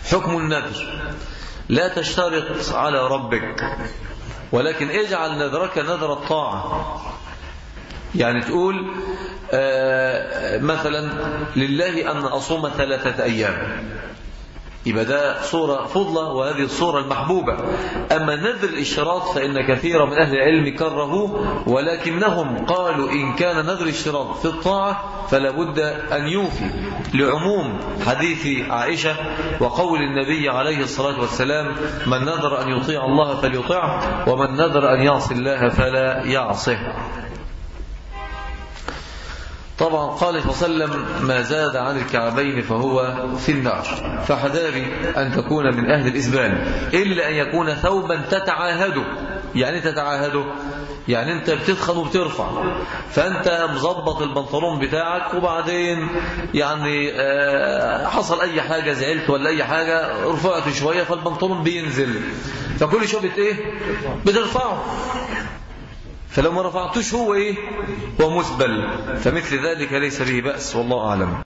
حكم النذر لا تشترط على ربك، ولكن اجعل نذرك نذر الطاعة. يعني تقول مثلا لله أن أصوم 3 أيام، يبقى ده صورة فضلة وهذه الصورة المحبوبة. أما نذر الاشتراط فإن كثيرا من أهل العلم كرهوه، ولكنهم قالوا إن كان نذر الاشتراط في الطاعة فلا بد أن يوفي، لعموم حديث عائشة وقول النبي عليه الصلاة والسلام: من نذر أن يطيع الله فليطيعه، ومن نذر أن يعصي الله فلا يعصه. طبعا قال صلى الله عليه وسلم: ما زاد عن الكعبين فهو في النار. فحذاري أن تكون من أهل الإسبال، إلا أن يكون ثوبا تتعاهده. يعني تتعاهده يعني أنت بتدخل وبترفع، فأنت مظبط البنطلون بتاعك وبعدين يعني حصل أي حاجة، زعلت ولا أي حاجة، رفعت شوية فالبنطلون بينزل، فكل شوية بترفعه، فلو ما رفعتوش هو هو مسبل، فمثل ذلك ليس به بأس، والله أعلم.